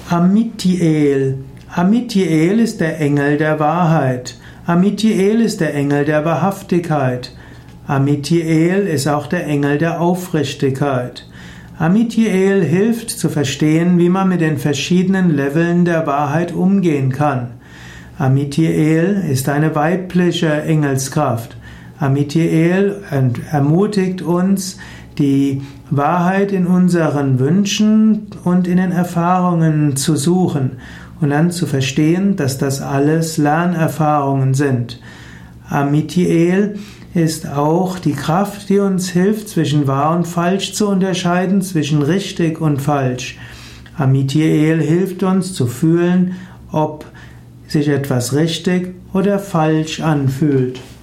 Amithiel. Amithiel ist der Engel der Wahrheit. Amithiel ist der Engel der Wahrhaftigkeit. Amithiel ist auch der Engel der Aufrichtigkeit. Amithiel hilft zu verstehen, wie man mit den verschiedenen Leveln der Wahrheit umgehen kann. Amithiel ist eine weibliche Engelskraft. Amithiel ermutigt uns, die Wahrheit in unseren Wünschen und in den Erfahrungen zu suchen und dann zu verstehen, dass das alles Lernerfahrungen sind. Amithiel ist auch die Kraft, die uns hilft, zwischen wahr und falsch zu unterscheiden, zwischen richtig und falsch. Amithiel hilft uns zu fühlen, ob sich etwas richtig oder falsch anfühlt.